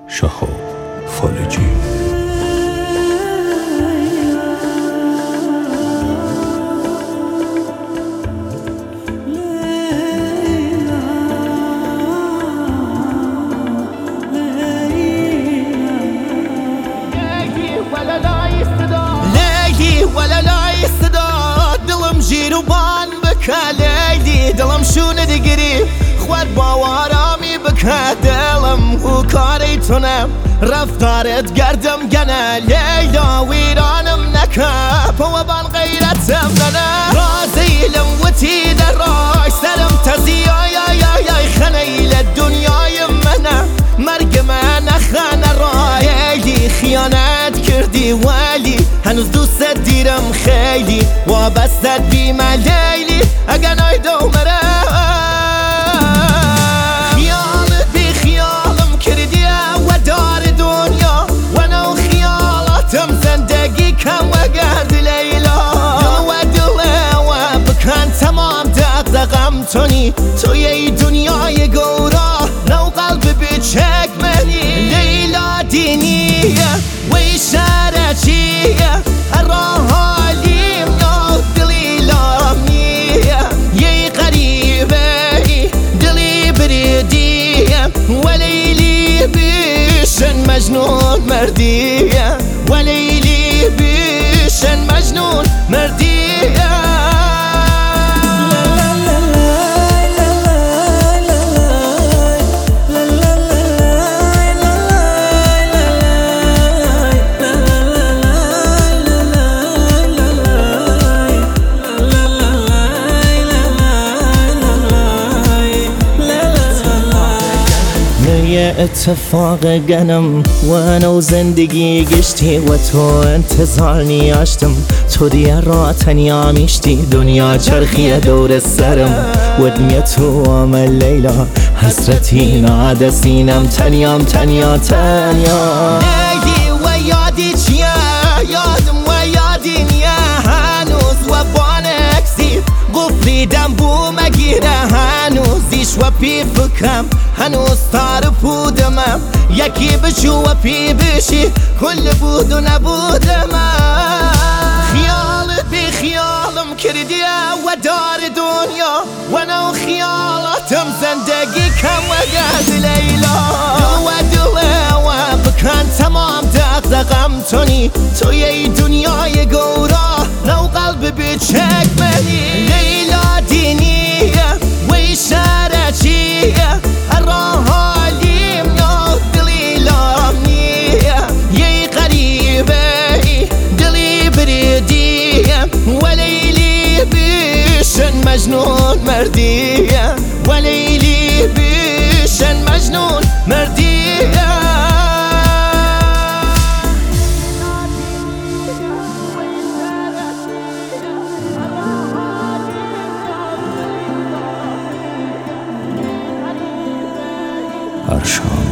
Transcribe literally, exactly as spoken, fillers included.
شهاب فالجی. ولا لا يستداد دلم جيروبان بكا ليلي دلم شو ندقري خوار باوارامي بكا دلم هو كاريتونم رفتارت قردم قنا ليلا ويرانم نكاب وبان غيرتم لنا رازي لموتي دراي سلم تزيا يا يا يا خنيل الدنيا يمنا مرقم نخان رايلي خيانات كردي والي هنوز دوست دیرم خیلی وابستت بیم لیلی اگه نایدو مرم خیالت بی خیالم کردی و دار دنیا و نو خیالاتم زندگی کم و گرد لیلا دل و دل و بکن تمام دقدقم تونی توی ای دنیای گورا نو قلب بچک منی لیلا دینیه و اشارتیه الراهالي منو دلي لامنية يي قريبي دلي بريدية وليلي بيشن مجنون مردية وليلي بيشن مجنون مردية یه اتفاق گنم و انا و زندگی گشتی و تو انتظار نیاشتم تو دیگه را تنیا میشتی دنیا چرخی دور سرم ودنیا تو عمل لیلا حسرتی ناده سینم تنیام تنیا تنیا لیلی و یادی چیه یادم و یادی نیه هنوز و بانکسی قفلیدم بو مگیره هنوزیش و پی فکرم هنوز تار بودمم یکی بشو و پی بشی کل بود و نبودم خیالت بی خیالم کردی و دار دنیا و نو خیالاتم زندگی کم و گرد لیلا دل و دل و بکن تمام دقدقم تونی توی ای دنیای گورا نو قلب بچک منی لیلا دینیه و اشارتیه الراهالي منو دلي لامنية يي قريبي دلي بريدية وليلي بيشن مجنون مردية وليلي بيشن مجنون مردية ارشان